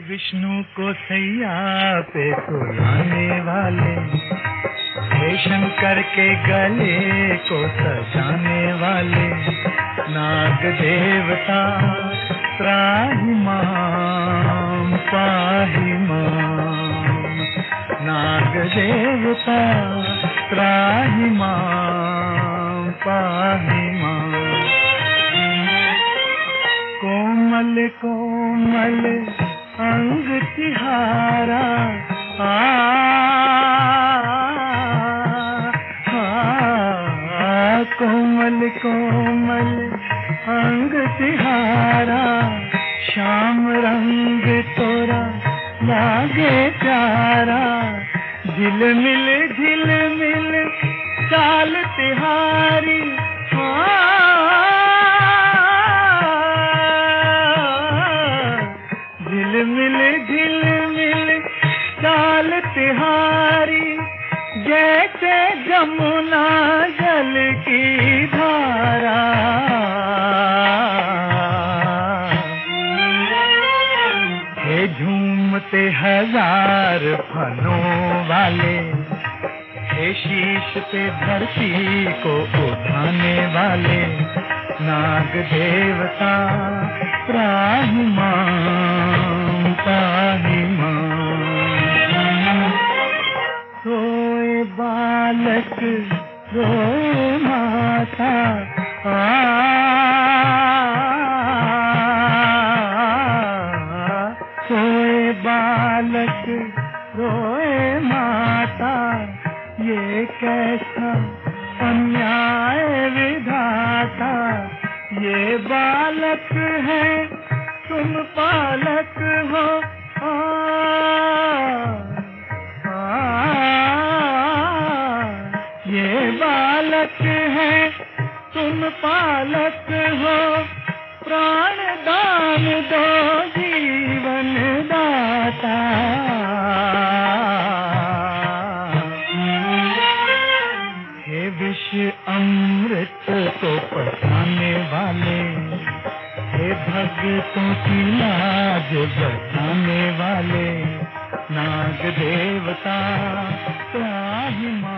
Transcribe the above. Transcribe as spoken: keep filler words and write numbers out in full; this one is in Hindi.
विष्णु को सैया पे सुलाने वाले, हे शंकर के गले को सजाने वाले, नाग देवता त्राहि माम पाहि माम, नाग देवता त्राहि माम पाहि माम। कोमल कोमल अंग तिहारा आ, आ, कोमल कोमल अंग तिहारा, श्याम रंग तोरा लागे प्यारा, झिलमिल झिलमिल चाल तिहारी, झिलमिल झिलमिल चाल तिहारी, जैसे जमुना जल की धारा। हे झूमते हजार फनों वाले, हे शीश पे धरती को उठाने वाले, नाग देवता त्राहि माम पाहि माम। सोए बालक रोए माता, आ, सोए बालक रोए माता, ये कैसा अन्याय विधाता, ये बालक है तुम पालक हो, आ, आ, ये बालक है तुम पालक हो, प्राण दान दो जीवन दाता। हे विष अमृत को पचाने वाले, हे भक्तों की लाज बचाने वाले, नाग देवता त्राहि माम।